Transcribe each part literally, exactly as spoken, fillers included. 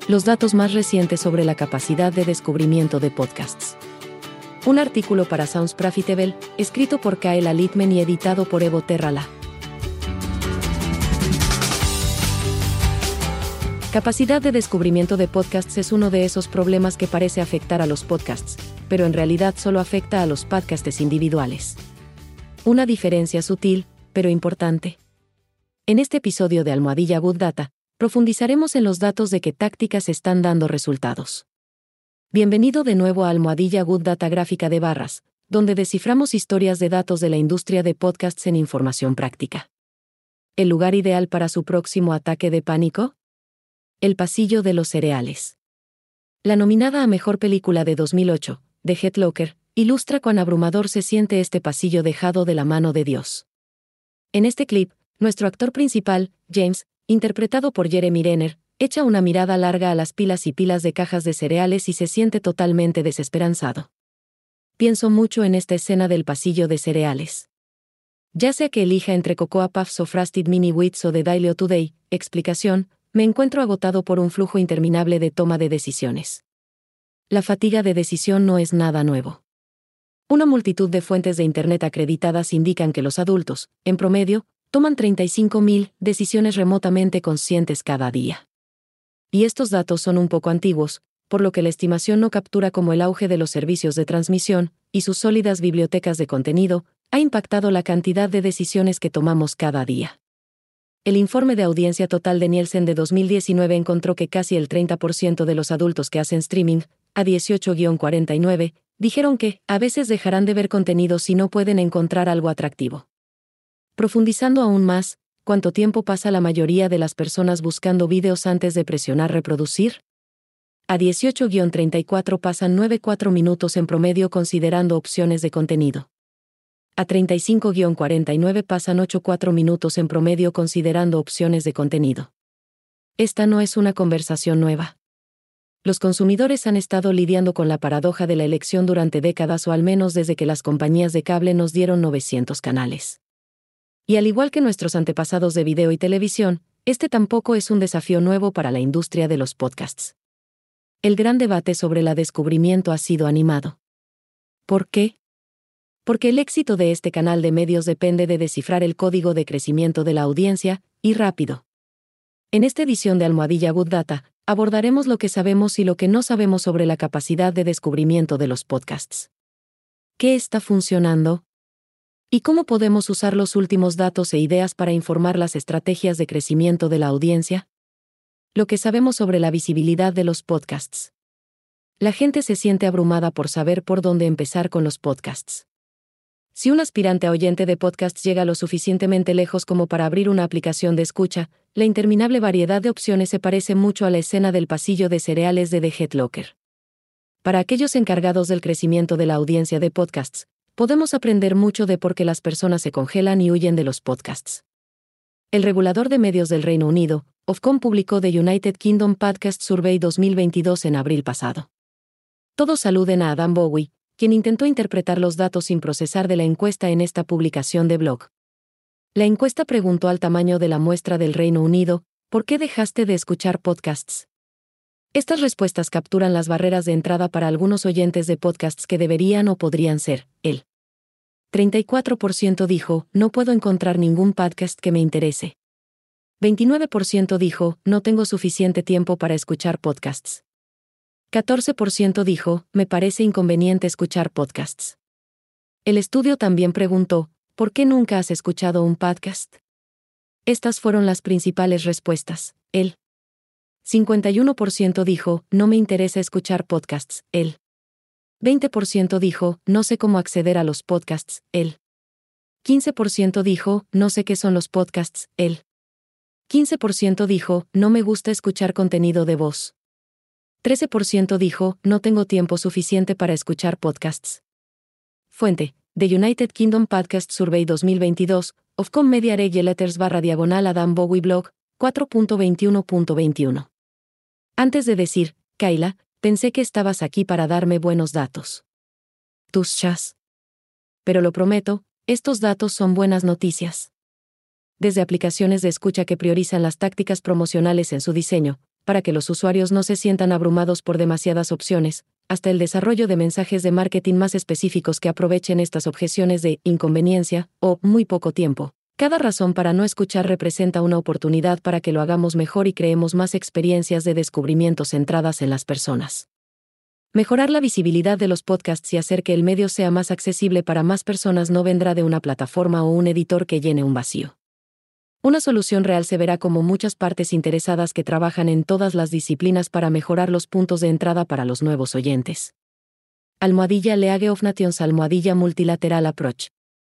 Los datos más recientes sobre la capacidad de descubrimiento de podcasts. Un artículo para Sounds Profitable, escrito por Kaela Littman y editado por Evo Terrala. Capacidad de descubrimiento de podcasts es uno de esos problemas que parece afectar a los podcasts, pero en realidad solo afecta a los podcasts individuales. Una diferencia sutil, pero importante. En este episodio de Almohadilla Good Data, profundizaremos en los datos de qué tácticas están dando resultados. Bienvenido de nuevo a Almohadilla Good Data gráfica de barras, donde desciframos historias de datos de la industria de podcasts en información práctica. ¿El lugar ideal para su próximo ataque de pánico? El pasillo de los cereales. La nominada a Mejor Película de dos mil ocho, The Heath Locker, ilustra cuán abrumador se siente este pasillo dejado de la mano de Dios. En este clip, nuestro actor principal, James, interpretado por Jeremy Renner, echa una mirada larga a las pilas y pilas de cajas de cereales y se siente totalmente desesperanzado. Pienso mucho en esta escena del pasillo de cereales. Ya sea que elija entre Cocoa Puffs o Frosted Mini Wheats o The Daily o Today, explicación, me encuentro agotado por un flujo interminable de toma de decisiones. La fatiga de decisión no es nada nuevo. Una multitud de fuentes de Internet acreditadas indican que los adultos, en promedio, toman treinta y cinco mil decisiones remotamente conscientes cada día. Y estos datos son un poco antiguos, por lo que la estimación no captura cómo el auge de los servicios de transmisión, y sus sólidas bibliotecas de contenido, ha impactado la cantidad de decisiones que tomamos cada día. El informe de audiencia total de Nielsen de dos mil diecinueve encontró que casi el treinta por ciento de los adultos que hacen streaming, a dieciocho a cuarenta y nueve, dijeron que, a veces dejarán de ver contenido si no pueden encontrar algo atractivo. Profundizando aún más, ¿cuánto tiempo pasa la mayoría de las personas buscando vídeos antes de presionar reproducir? A dieciocho a treinta y cuatro pasan nueve a cuatro minutos en promedio considerando opciones de contenido. A treinta y cinco a cuarenta y nueve pasan ocho a cuatro minutos en promedio considerando opciones de contenido. Esta no es una conversación nueva. Los consumidores han estado lidiando con la paradoja de la elección durante décadas o al menos desde que las compañías de cable nos dieron novecientos canales. Y al igual que nuestros antepasados de video y televisión, este tampoco es un desafío nuevo para la industria de los podcasts. El gran debate sobre el descubrimiento ha sido animado. ¿Por qué? Porque el éxito de este canal de medios depende de descifrar el código de crecimiento de la audiencia, y rápido. En esta edición de Almohadilla Good Data, abordaremos lo que sabemos y lo que no sabemos sobre la capacidad de descubrimiento de los podcasts. ¿Qué está funcionando? ¿Y cómo podemos usar los últimos datos e ideas para informar las estrategias de crecimiento de la audiencia? Lo que sabemos sobre la visibilidad de los podcasts. La gente se siente abrumada por saber por dónde empezar con los podcasts. Si un aspirante a oyente de podcasts llega lo suficientemente lejos como para abrir una aplicación de escucha, la interminable variedad de opciones se parece mucho a la escena del pasillo de cereales de The Heath Locker. Para aquellos encargados del crecimiento de la audiencia de podcasts, podemos aprender mucho de por qué las personas se congelan y huyen de los podcasts. El regulador de medios del Reino Unido, Ofcom, publicó The United Kingdom Podcast Survey dos mil veintidós en abril pasado. Todos saluden a Adam Bowie, quien intentó interpretar los datos sin procesar de la encuesta en esta publicación de blog. La encuesta preguntó al tamaño de la muestra del Reino Unido, ¿por qué dejaste de escuchar podcasts? Estas respuestas capturan las barreras de entrada para algunos oyentes de podcasts que deberían o podrían ser, el treinta y cuatro por ciento dijo, no puedo encontrar ningún podcast que me interese. veintinueve por ciento dijo, no tengo suficiente tiempo para escuchar podcasts. catorce por ciento dijo, me parece inconveniente escuchar podcasts. El estudio también preguntó, ¿por qué nunca has escuchado un podcast? Estas fueron las principales respuestas. El cincuenta y uno por ciento dijo, no me interesa escuchar podcasts. El veinte por ciento dijo, no sé cómo acceder a los podcasts. El quince por ciento dijo, no sé qué son los podcasts. El quince por ciento dijo, no me gusta escuchar contenido de voz. trece por ciento dijo, no tengo tiempo suficiente para escuchar podcasts. Fuente, The United Kingdom Podcast Survey dos mil veintidós, Ofcom Media Reg Letters barra diagonal Adam Bowie Blog, cuatro punto veintiuno punto veintiuno. Antes de decir, Kaela, pensé que estabas aquí para darme buenos datos. Tus chas. Pero lo prometo, estos datos son buenas noticias. Desde aplicaciones de escucha que priorizan las tácticas promocionales en su diseño, para que los usuarios no se sientan abrumados por demasiadas opciones, hasta el desarrollo de mensajes de marketing más específicos que aprovechen estas objeciones de inconveniencia o muy poco tiempo. Cada razón para no escuchar representa una oportunidad para que lo hagamos mejor y creemos más experiencias de descubrimiento centradas en las personas. Mejorar la visibilidad de los podcasts y hacer que el medio sea más accesible para más personas no vendrá de una plataforma o un editor que llene un vacío. Una solución real se verá como muchas partes interesadas que trabajan en todas las disciplinas para mejorar los puntos de entrada para los nuevos oyentes. Almohadilla League of Nations Almohadilla Multilateral Approach.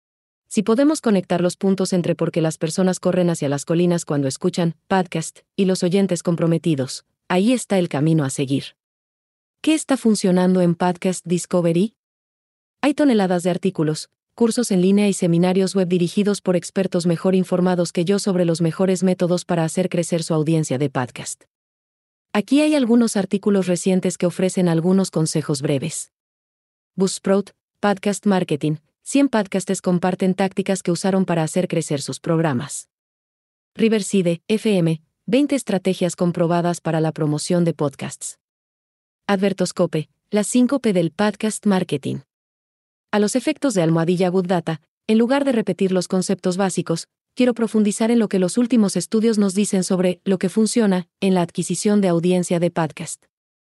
Si podemos conectar los puntos entre por qué las personas corren hacia las colinas cuando escuchan podcast y los oyentes comprometidos, ahí está el camino a seguir. ¿Qué está funcionando en Podcast Discovery? Hay toneladas de artículos, cursos en línea y seminarios web dirigidos por expertos mejor informados que yo sobre los mejores métodos para hacer crecer su audiencia de podcast. Aquí hay algunos artículos recientes que ofrecen algunos consejos breves. Buzzsprout, Podcast Marketing, cien podcasts comparten tácticas que usaron para hacer crecer sus programas. Riverside, F M, veinte estrategias comprobadas para la promoción de podcasts. Advertoscope, las cinco P del podcast marketing. A los efectos de Almohadilla Good Data, en lugar de repetir los conceptos básicos, quiero profundizar en lo que los últimos estudios nos dicen sobre lo que funciona en la adquisición de audiencia de podcast.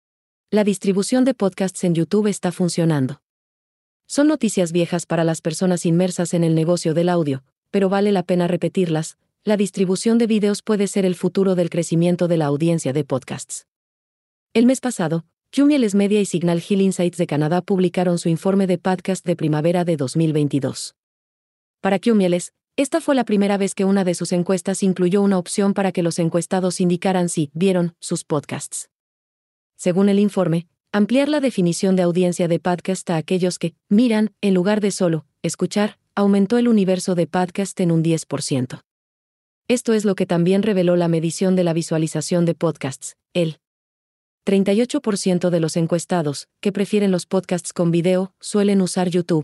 La distribución de podcasts en YouTube está funcionando. Son noticias viejas para las personas inmersas en el negocio del audio, pero vale la pena repetirlas. La distribución de videos puede ser el futuro del crecimiento de la audiencia de podcasts. El mes pasado, Qmieles Media y Signal Hill Insights de Canadá publicaron su informe de podcast de primavera de dos mil veintidós. Para Qmieles, esta fue la primera vez que una de sus encuestas incluyó una opción para que los encuestados indicaran si vieron sus podcasts. Según el informe, ampliar la definición de audiencia de podcast a aquellos que miran, en lugar de solo escuchar, aumentó el universo de podcast en un diez por ciento. Esto es lo que también reveló la medición de la visualización de podcasts, el treinta y ocho por ciento de los encuestados, que prefieren los podcasts con video, suelen usar YouTube.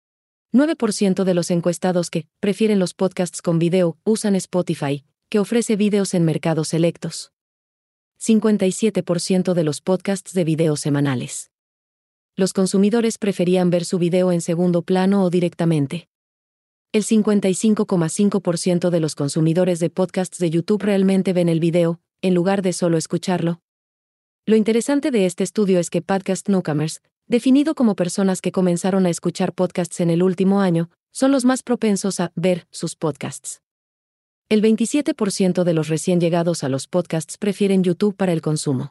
nueve por ciento de los encuestados que prefieren los podcasts con video usan Spotify, que ofrece videos en mercados selectos. cincuenta y siete por ciento de los podcasts de video semanales. Los consumidores preferían ver su video en segundo plano o directamente. El cincuenta y cinco coma cinco por ciento de los consumidores de podcasts de YouTube realmente ven el video, en lugar de solo escucharlo. Lo interesante de este estudio es que podcast newcomers, definido como personas que comenzaron a escuchar podcasts en el último año, son los más propensos a ver sus podcasts. El veintisiete por ciento de los recién llegados a los podcasts prefieren YouTube para el consumo.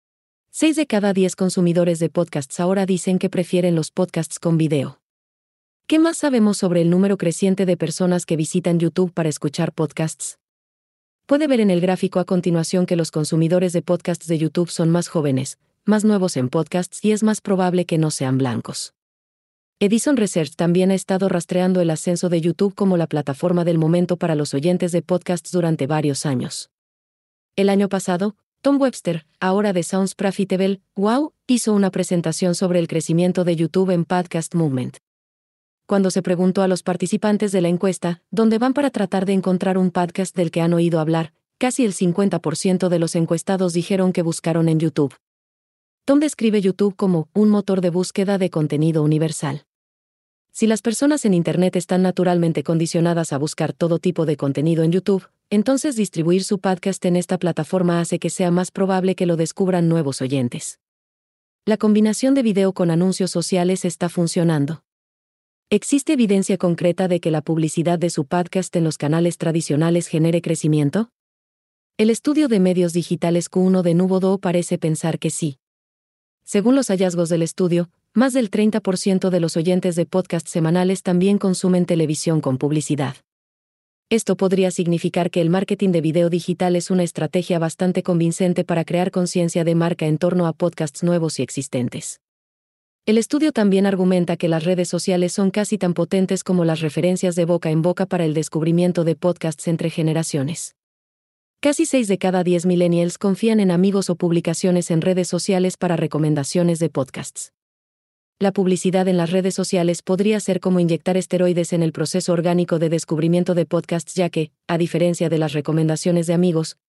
seis de cada diez consumidores de podcasts ahora dicen que prefieren los podcasts con video. ¿Qué más sabemos sobre el número creciente de personas que visitan YouTube para escuchar podcasts? Puede ver en el gráfico a continuación que los consumidores de podcasts de YouTube son más jóvenes, más nuevos en podcasts y es más probable que no sean blancos. Edison Research también ha estado rastreando el ascenso de YouTube como la plataforma del momento para los oyentes de podcasts durante varios años. El año pasado, Tom Webster, ahora de Sounds Profitable, Wow, hizo una presentación sobre el crecimiento de YouTube en Podcast Movement. Cuando se preguntó a los participantes de la encuesta dónde van para tratar de encontrar un podcast del que han oído hablar, casi el cincuenta por ciento de los encuestados dijeron que buscaron en YouTube. Tom describe YouTube como un motor de búsqueda de contenido universal. Si las personas en Internet están naturalmente condicionadas a buscar todo tipo de contenido en YouTube, entonces distribuir su podcast en esta plataforma hace que sea más probable que lo descubran nuevos oyentes. La combinación de video con anuncios sociales está funcionando. ¿Existe evidencia concreta de que la publicidad de su podcast en los canales tradicionales genere crecimiento? El estudio de medios digitales Q uno de Nuvodo parece pensar que sí. Según los hallazgos del estudio, más del treinta por ciento de los oyentes de podcasts semanales también consumen televisión con publicidad. Esto podría significar que el marketing de video digital es una estrategia bastante convincente para crear conciencia de marca en torno a podcasts nuevos y existentes. El estudio también argumenta que las redes sociales son casi tan potentes como las referencias de boca en boca para el descubrimiento de podcasts entre generaciones. Casi seis de cada diez millennials confían en amigos o publicaciones en redes sociales para recomendaciones de podcasts. La publicidad en las redes sociales podría ser como inyectar esteroides en el proceso orgánico de descubrimiento de podcasts, ya que, a diferencia de las recomendaciones de amigos,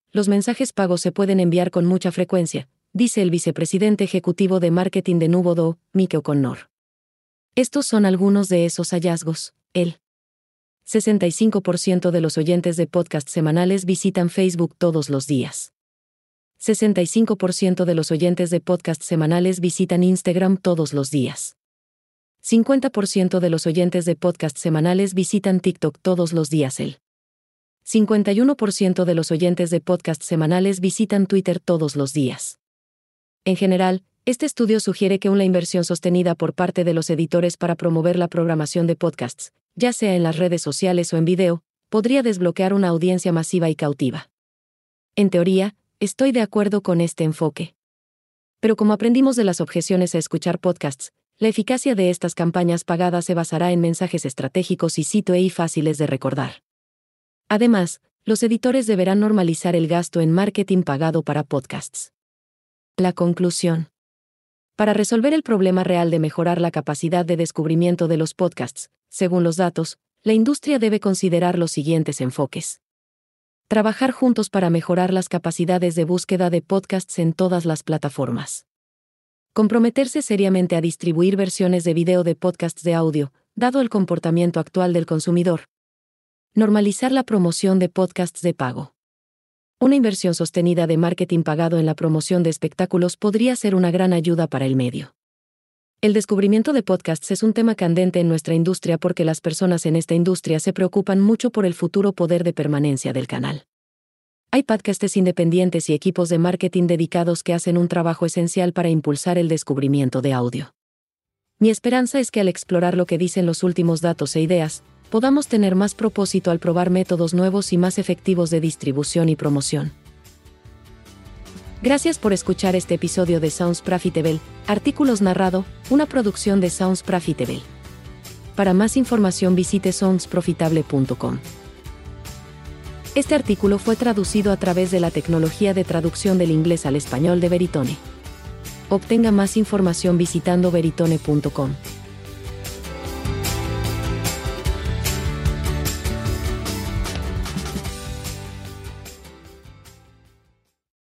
los mensajes pagos se pueden enviar con mucha frecuencia, dice el vicepresidente ejecutivo de marketing de Nuvodo, Mike O'Connor. Estos son algunos de esos hallazgos. El sesenta y cinco por ciento de los oyentes de podcast semanales visitan Facebook todos los días. sesenta y cinco por ciento de los oyentes de podcast semanales visitan Instagram todos los días. cincuenta por ciento de los oyentes de podcast semanales visitan TikTok todos los días. El cincuenta y uno por ciento de los oyentes de podcast semanales visitan Twitter todos los días. En general, este estudio sugiere que una inversión sostenida por parte de los editores para promover la programación de podcasts, ya sea en las redes sociales o en video, podría desbloquear una audiencia masiva y cautiva. En teoría, estoy de acuerdo con este enfoque. Pero como aprendimos de las objeciones a escuchar podcasts, la eficacia de estas campañas pagadas se basará en mensajes estratégicos y sitio y fáciles de recordar. Además, los editores deberán normalizar el gasto en marketing pagado para podcasts. La conclusión. Para resolver el problema real de mejorar la capacidad de descubrimiento de los podcasts, según los datos, la industria debe considerar los siguientes enfoques. Trabajar juntos para mejorar las capacidades de búsqueda de podcasts en todas las plataformas. Comprometerse seriamente a distribuir versiones de video de podcasts de audio, dado el comportamiento actual del consumidor. Normalizar la promoción de podcasts de pago. Una inversión sostenida de marketing pagado en la promoción de espectáculos podría ser una gran ayuda para el medio. El descubrimiento de podcasts es un tema candente en nuestra industria porque las personas en esta industria se preocupan mucho por el futuro poder de permanencia del canal. Hay podcasts independientes y equipos de marketing dedicados que hacen un trabajo esencial para impulsar el descubrimiento de audio. Mi esperanza es que al explorar lo que dicen los últimos datos e ideas, podamos tener más propósito al probar métodos nuevos y más efectivos de distribución y promoción. Gracias por escuchar este episodio de Sounds Profitable, artículos narrado, una producción de Sounds Profitable. Para más información visite sounds profitable punto com. Este artículo fue traducido a través de la tecnología de traducción del inglés al español de Veritone. Obtenga más información visitando veritone punto com.